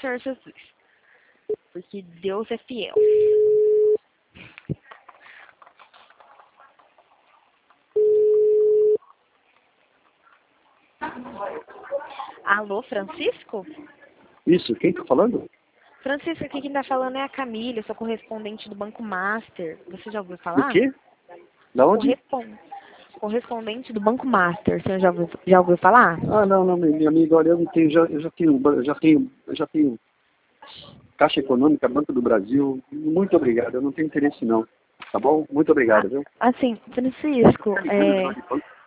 Senhor Jesus. Porque Deus é fiel. Alô, Francisco? Isso, quem tá falando? Francisco, aqui quem tá falando é a Camila, eu sou correspondente do Banco Master. Você já ouviu Do falar? quê? Da onde? Correspondente do Banco Master. O senhor já ouviu falar? Ah, não, minha amiga, olha, eu não tenho, eu já tenho Caixa Econômica, Banco do Brasil. Muito obrigado, eu não tenho interesse não. Tá bom? Muito obrigado, viu? Assim, Francisco, Tá ligando de onde?